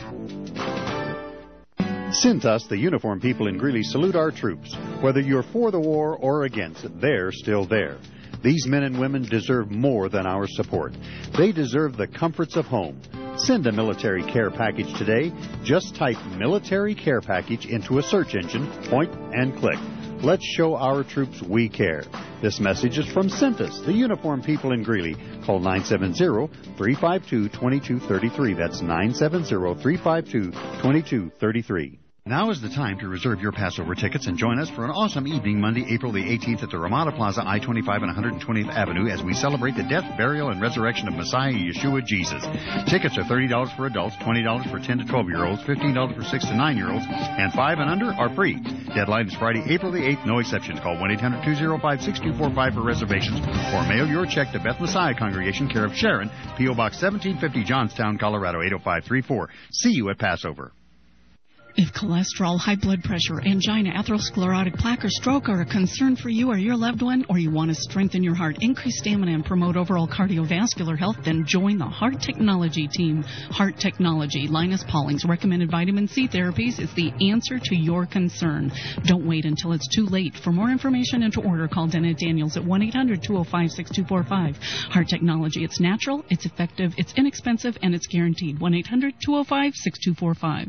Cintas, the uniformed people in Greeley, salute our troops. Whether you're for the war or against, they're still there. These men and women deserve more than our support. They deserve the comforts of home. Send a military care package today. Just type military care package into a search engine, point and click. Let's show our troops we care. This message is from Cintas, the uniformed people in Greeley. Call nine seven zero, three five two, two two three three. That's nine seven zero, three five two, two two three three. Now is the time to reserve your Passover tickets and join us for an awesome evening Monday, April the eighteenth at the Ramada Plaza, I twenty-five and one hundred twentieth Avenue as we celebrate the death, burial, and resurrection of Messiah Yeshua Jesus. Tickets are thirty dollars for adults, twenty dollars for ten to twelve-year-olds, fifteen dollars for six to nine-year-olds, and five and under are free. Deadline is Friday, April the eighth, no exceptions. Call one eight hundred, two oh five, six two four five for reservations or mail your check to Beth Messiah Congregation, care of Sharon, P O. Box seventeen fifty, Johnstown, Colorado, eight oh five three four. See you at Passover. If cholesterol, high blood pressure, angina, atherosclerotic plaque, or stroke are a concern for you or your loved one, or you want to strengthen your heart, increase stamina, and promote overall cardiovascular health, then join the Heart Technology team. Heart Technology, Linus Pauling's recommended vitamin C therapies, is the answer to your concern. Don't wait until it's too late. For more information and to order, call Dennett Daniels at one eight hundred two oh five six two four five. Heart Technology, it's natural, it's effective, it's inexpensive, and it's guaranteed. one eight hundred two oh five six two four five.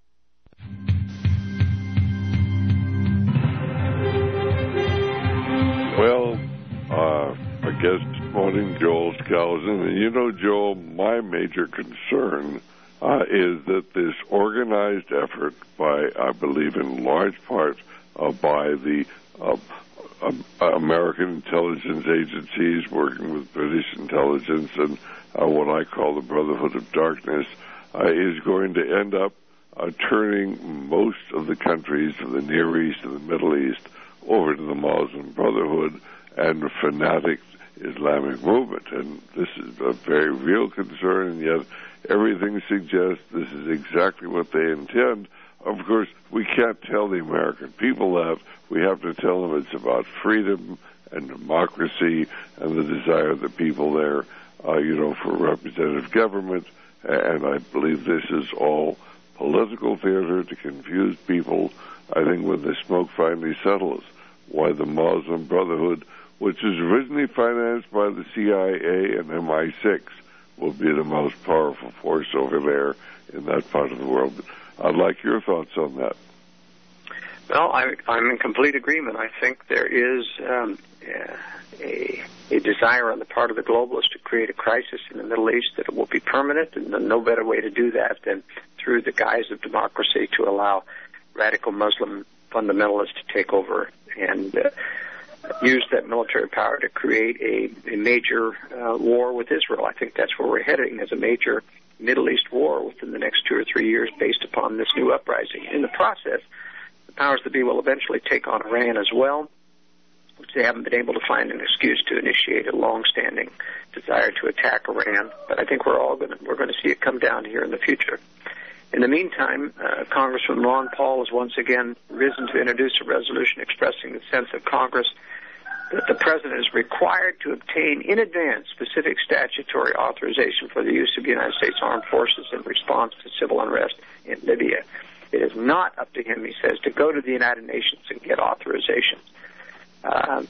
Well, uh, I guess this morning, Joel Skousen, and you know, Joel, my major concern uh, is that this organized effort by, I believe in large part, uh, by the uh, uh, American intelligence agencies working with British intelligence and uh, what I call the Brotherhood of Darkness, uh, is going to end up Uh, turning most of the countries of the Near East and the Middle East over to the Muslim Brotherhood and the fanatic Islamic movement. And this is a very real concern, and yet everything suggests this is exactly what they intend. Of course, we can't tell the American people that. We have to tell them it's about freedom and democracy and the desire of the people there, uh, you know, for representative government. And I believe this is all political theater to confuse people. I think when the smoke finally settles, why the Muslim Brotherhood, which is originally financed by the C I A and M I six, will be the most powerful force over there in that part of the world. I'd like your thoughts on that. Well, I, I'm in complete agreement. I think there is um, a, a desire on the part of the globalists to create a crisis in the Middle East that it will be permanent, and no better way to do that than through the guise of democracy to allow radical Muslim fundamentalists to take over and uh, use that military power to create a, a major uh, war with Israel. I think that's where we're heading, as a major Middle East war within the next two or three years based upon this new uprising. In the process, the powers that be will eventually take on Iran as well, which they haven't been able to find an excuse to initiate a long-standing desire to attack Iran. But I think we're all going to, we're going to see it come down here in the future. In the meantime, uh, Congressman Ron Paul has once again risen to introduce a resolution expressing the sense of Congress that the President is required to obtain in advance specific statutory authorization for the use of the United States Armed Forces in response to civil unrest in Libya. It is not up to him, he says, to go to the United Nations and get authorization. Um,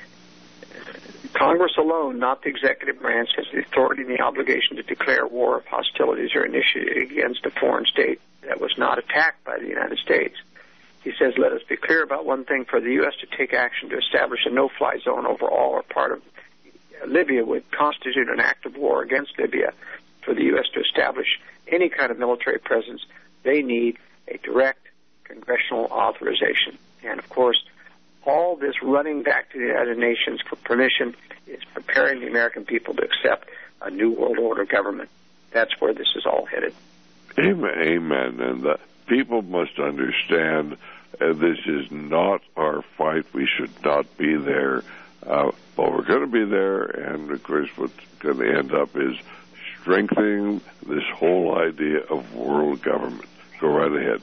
Congress alone, not the executive branch, has the authority and the obligation to declare war if hostilities are initiated against a foreign state that was not attacked by the United States. He says, let us be clear about one thing. For the U S to take action to establish a no-fly zone over all or part of Libya would constitute an act of war against Libya. For the U S to establish any kind of military presence, they need a direct congressional authorization. And, of course, all this running back to the United Nations for permission is preparing the American people to accept a new world order government. That's where this is all headed. Amen. Amen. And the people must understand uh, this is not our fight. We should not be there. Uh, but we're going to be there, and, of course, what's going to end up is strengthening this whole idea of world government. Go right ahead.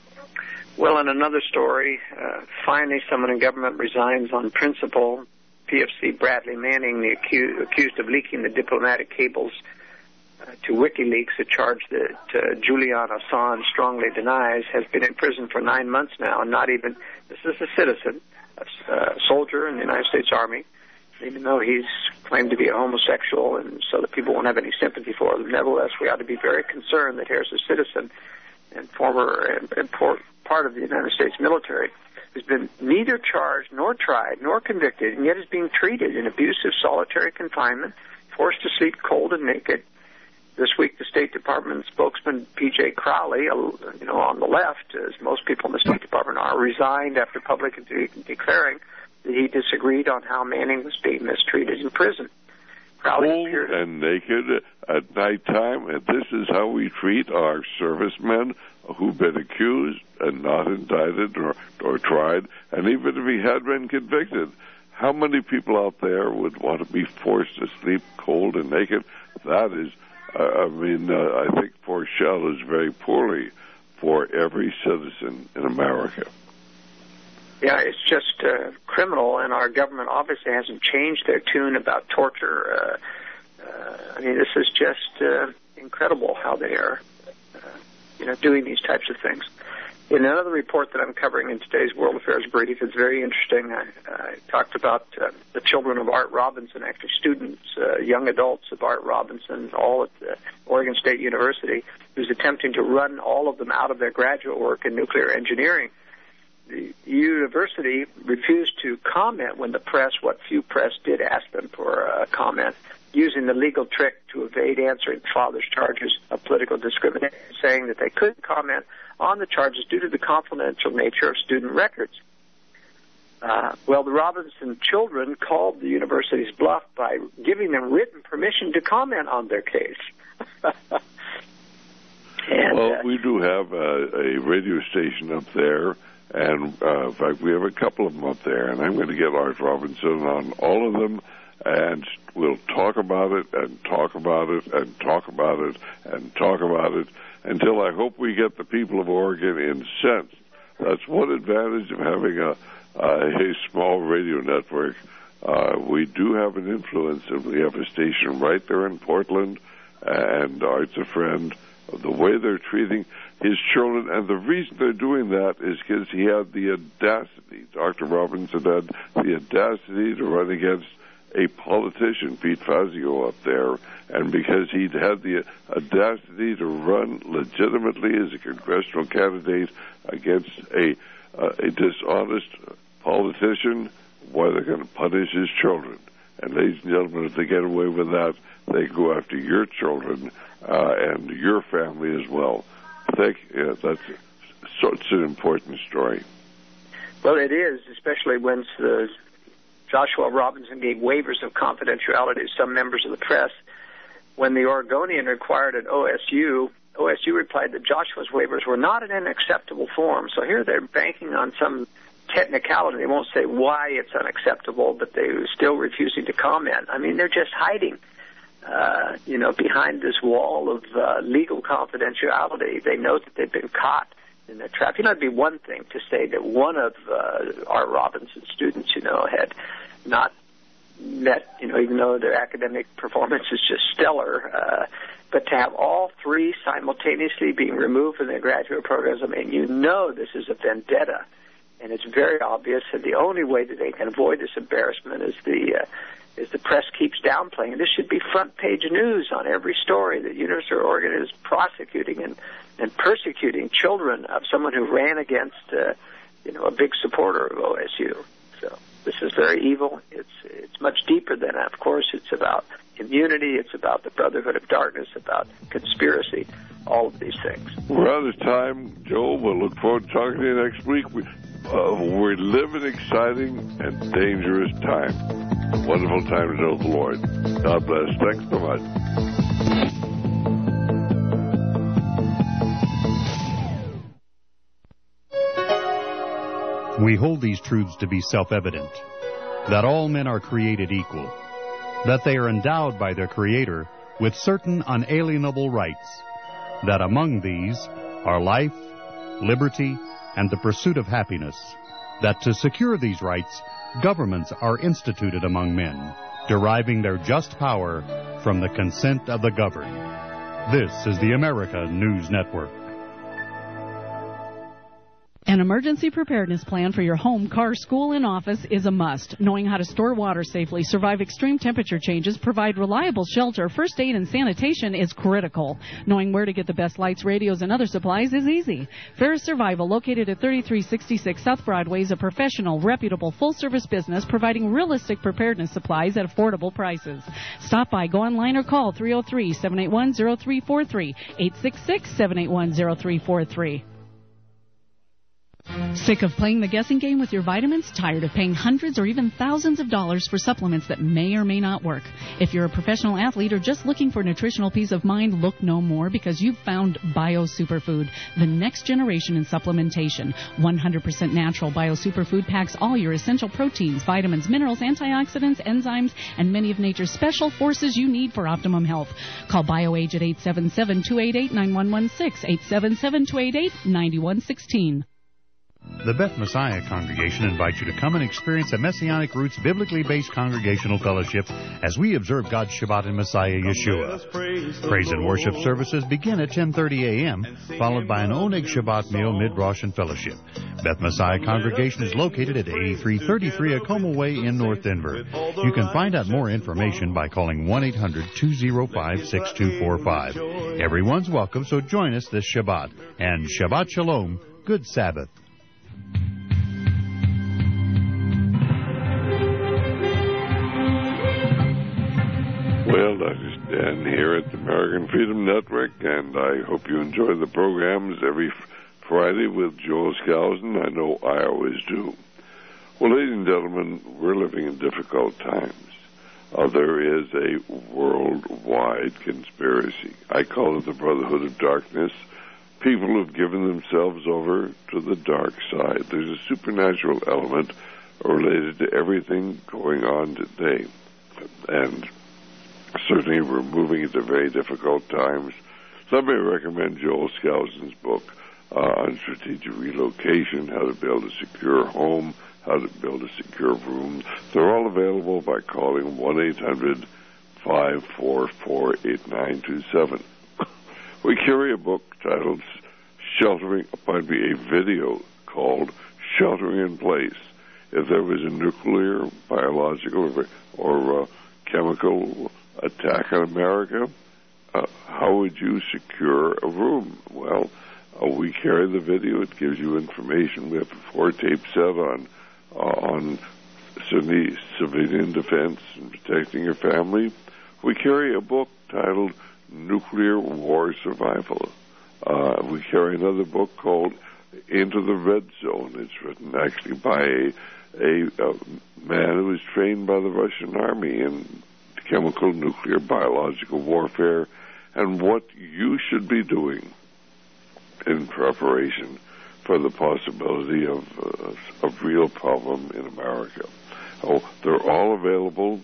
Well, in another story, uh, finally someone in government resigns on principle. P F C Bradley Manning, the accused, accused of leaking the diplomatic cables uh, to WikiLeaks, a charge that uh, Julian Assange strongly denies, has been in prison for nine months now, and not even, this is a citizen, a, a soldier in the United States Army, even though he's claimed to be a homosexual, and so that people won't have any sympathy for him. Nevertheless, we ought to be very concerned that here's a citizen and former and, and por- part of the United States military who's been neither charged nor tried nor convicted, and yet is being treated in abusive solitary confinement, forced to sleep cold and naked. This week, the State Department spokesman P J Crowley, you know, on the left, as most people in the State Department are, resigned after publicly de- declaring that he disagreed on how Manning was being mistreated in prison. Crowley Cold appeared and naked at nighttime, and this is how we treat our servicemen who've been accused and not indicted or, or tried, and even if he had been convicted. How many people out there would want to be forced to sleep cold and naked? That is, uh, I mean, uh, I think foreshadows very poorly for every citizen in America. Yeah, it's just uh, criminal, and our government obviously hasn't changed their tune about torture. Uh, uh, I mean, this is just uh, incredible how they are, uh, you know, doing these types of things. In another report that I'm covering in today's World Affairs Brief, it's very interesting. I, I talked about uh, the children of Art Robinson, actually students, uh, young adults of Art Robinson, all at the Oregon State University, who's attempting to run all of them out of their graduate work in nuclear engineering. The university refused to comment when the press, what few press did ask them for a comment, using the legal trick to evade answering the father's charges of political discrimination, saying that they couldn't comment on the charges due to the confidential nature of student records. Uh, well, the Robinson children called the university's bluff by giving them written permission to comment on their case. and, well, uh, we do have a, a radio station up there, and uh, in fact, we have a couple of them up there, and I'm going to get Art Robinson on all of them, and we'll talk about it and talk about it and talk about it and talk about it until I hope we get the people of Oregon incensed. That's one advantage of having a, a small radio network. Uh, we do have an influence, and we have a station right there in Portland, and Art's a friend of the way they're treating his children, and the reason they're doing that is because he had the audacity, Doctor Robinson had the audacity to run against a politician, Pete Fazio, up there, and because he'd had the audacity to run legitimately as a congressional candidate against a uh, a dishonest politician, why they're going to punish his children. And ladies and gentlemen, if they get away with that, they go after your children uh, and your family as well. I think yeah, that's such an important story. Well, it is, especially when the Joshua Robinson gave waivers of confidentiality to some members of the press. When the Oregonian required at O S U, O S U replied that Joshua's waivers were not in an acceptable form. So here they're banking on some technicality. They won't say why it's unacceptable, but they're still refusing to comment. I mean, they're just hiding, uh, you know, behind this wall of uh, legal confidentiality. They know that they've been caught in the trap. You know, it'd be one thing to say that one of uh, Art Robinson's students, you know, had not met, you know, even though their academic performance is just stellar, uh, but to have all three simultaneously being removed from their graduate programs, I mean, you know this is a vendetta, and it's very obvious, and the only way that they can avoid this embarrassment is the uh, is the press keeps downplaying. This should be front-page news on every story that University of Oregon is prosecuting and, and persecuting children of someone who ran against, uh, you know, a big supporter of O S U. So this is very evil. It's it's much deeper than that. Of course, it's about immunity. It's about the Brotherhood of Darkness, about conspiracy, all of these things. We're out of time, Joe. We'll look forward to talking to you next week. We, uh, we live in exciting and dangerous time. Wonderful time to know the Lord. God bless. Thanks so much. We hold these truths to be self-evident, that all men are created equal, that they are endowed by their Creator with certain unalienable rights, that among these are life, liberty, and the pursuit of happiness, that to secure these rights, governments are instituted among men, deriving their just power from the consent of the governed. This is the America News Network. An emergency preparedness plan for your home, car, school, and office is a must. Knowing how to store water safely, survive extreme temperature changes, provide reliable shelter, first aid, and sanitation is critical. Knowing where to get the best lights, radios, and other supplies is easy. Ferris Survival, located at thirty-three sixty-six South Broadway, is a professional, reputable, full-service business providing realistic preparedness supplies at affordable prices. Stop by, go online, or call three oh three, seven eight one, oh three four three, eight six six, seven eight one, oh three four three. Sick of playing the guessing game with your vitamins? Tired of paying hundreds or even thousands of dollars for supplements that may or may not work? If you're a professional athlete or just looking for nutritional peace of mind, look no more, because you've found Bio Superfood, the next generation in supplementation. one hundred percent natural Bio Superfood packs all your essential proteins, vitamins, minerals, antioxidants, enzymes, and many of nature's special forces you need for optimum health. Call BioAge at eight seven seven, two eight eight, nine one one six, eight seven seven, two eight eight, nine one one six. The Beth Messiah Congregation invites you to come and experience a Messianic Roots biblically based congregational fellowship as we observe God's Shabbat in Messiah Yeshua. Praise and worship services begin at ten thirty a.m., followed by an Oneg Shabbat meal, mid-Rosh, and fellowship. Beth Messiah Congregation is located at eighty-three thirty-three Acoma Way in North Denver. You can find out more information by calling one eight hundred, two oh five, six two four five. Everyone's welcome, so join us this Shabbat. And Shabbat Shalom, good Sabbath. Well, Doctor Stan here at the American Freedom Network, and I hope you enjoy the programs every Friday with Joel Skousen. I know I always do. Well, ladies and gentlemen, we're living in difficult times. Uh, there is a worldwide conspiracy. I call it the Brotherhood of Darkness. People have given themselves over to the dark side. There's a supernatural element related to everything going on today. And certainly we're moving into very difficult times. Let me recommend Joel Skousen's book uh, on strategic relocation, how to build a secure home, how to build a secure room. They're all available by calling one eight hundred, five four four, eight nine two seven. We carry a book titled Sheltering, pardon me, a video called Sheltering in Place. If there was a nuclear, biological, or, or uh, chemical attack on America, uh, how would you secure a room? Well, uh, we carry the video. It gives you information. We have a four-tape set on uh, on civilian defense and protecting your family. We carry a book titled Nuclear War Survival. Uh, we carry another book called Into the Red Zone. It's written actually by a, a, a man who was trained by the Russian army in chemical, nuclear, biological warfare, and what you should be doing in preparation for the possibility of uh, a real problem in America. Oh, they're all available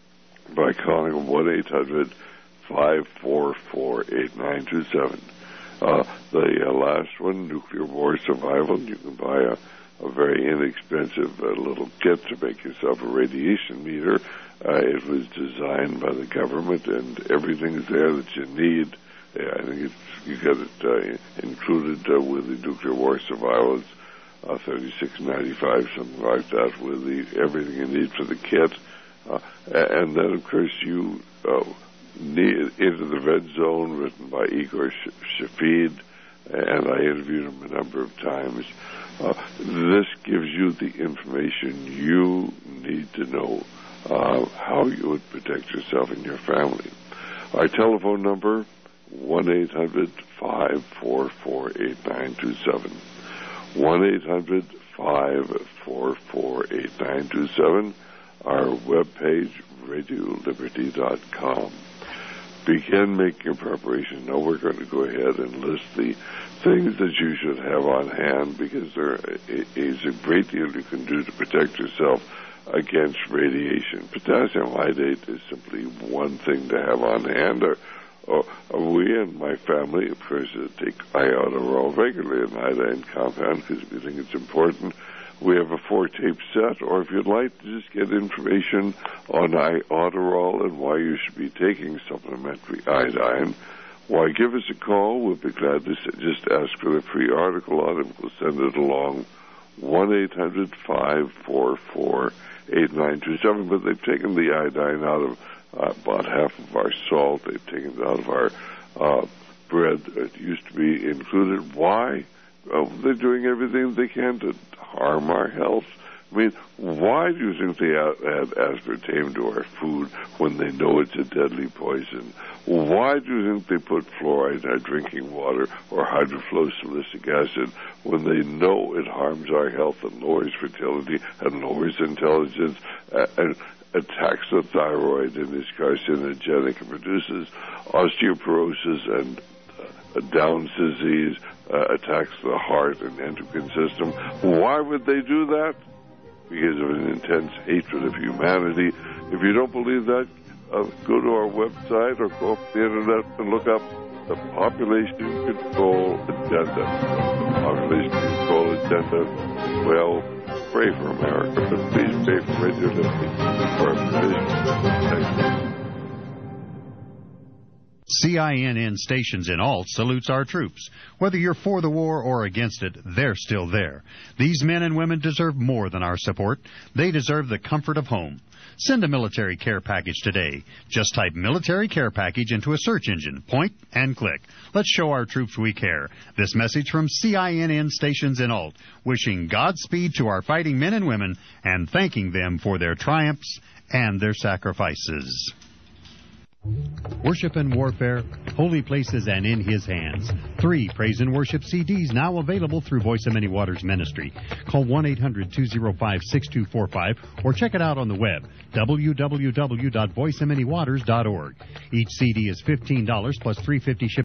by calling one eight hundred, five four four, eight nine two seven. Uh, the uh, last one, Nuclear War Survival, you can buy a, a very inexpensive uh, little kit to make yourself a radiation meter. Uh, it was designed by the government, and everything's there that you need. Yeah, I think it's, you got it uh, included uh, with the Nuclear War Survival. It's uh, thirty-six ninety-five, something like that, with the, everything you need for the kit. Uh, and then, of course, you uh, need Into the Red Zone, written by Igor Shafid, and I interviewed him a number of times. Uh, this gives you the information you need to know uh, how you would protect yourself and your family. Our telephone number, one eight hundred, five four four, eight nine two seven. one eight hundred, five four four, eight nine two seven. Our webpage, radio liberty dot com. Begin making your preparation. Now we're going to go ahead and list the things that you should have on hand, because there is a great deal you can do to protect yourself against radiation. Potassium iodate is simply one thing to have on hand. Or, or, or we and my family, of course, take iodoral regularly, an iodine compound, because we think it's important. We have a four-tape set, or if you'd like to just get information on iodoral and why you should be taking supplementary iodine, why, give us a call. We'll be glad to just ask for the free article on it. We'll send it along, one eight hundred, five four four, eight nine two seven. But they've taken the iodine out of uh, about half of our salt. They've taken it out of our uh, bread. It used to be included. Why? Well, they're doing everything they can to harm our health. I mean, why do you think they add aspartame to our food when they know it's a deadly poison? Why do you think they put fluoride in our drinking water or hydrofluosilicic acid when they know it harms our health and lowers fertility and lowers intelligence uh, and attacks the thyroid and is carcinogenic and produces osteoporosis and uh, Down's disease, uh, attacks the heart and endocrine system? Why would they do that? Because of an intense hatred of humanity. If you don't believe that, uh, go to our website or go up the internet and look up the population control agenda. Population control agenda. Well, pray for America, but please pray for Radio Liberty for our position. Thank you. C I N N Stations in Alt salutes our troops. Whether you're for the war or against it, they're still there. These men and women deserve more than our support. They deserve the comfort of home. Send a military care package today. Just type military care package into a search engine. Point and click. Let's show our troops we care. This message from C I N N Stations in Alt, wishing Godspeed to our fighting men and women and thanking them for their triumphs and their sacrifices. Worship and Warfare, Holy Places and In His Hands. Three praise and worship C Ds now available through Voice of Many Waters Ministry. Call one eight hundred two oh five six two four five or check it out on the web, w w w dot voice of many waters dot org. Each C D is fifteen dollars plus three dollars and fifty cents shipping.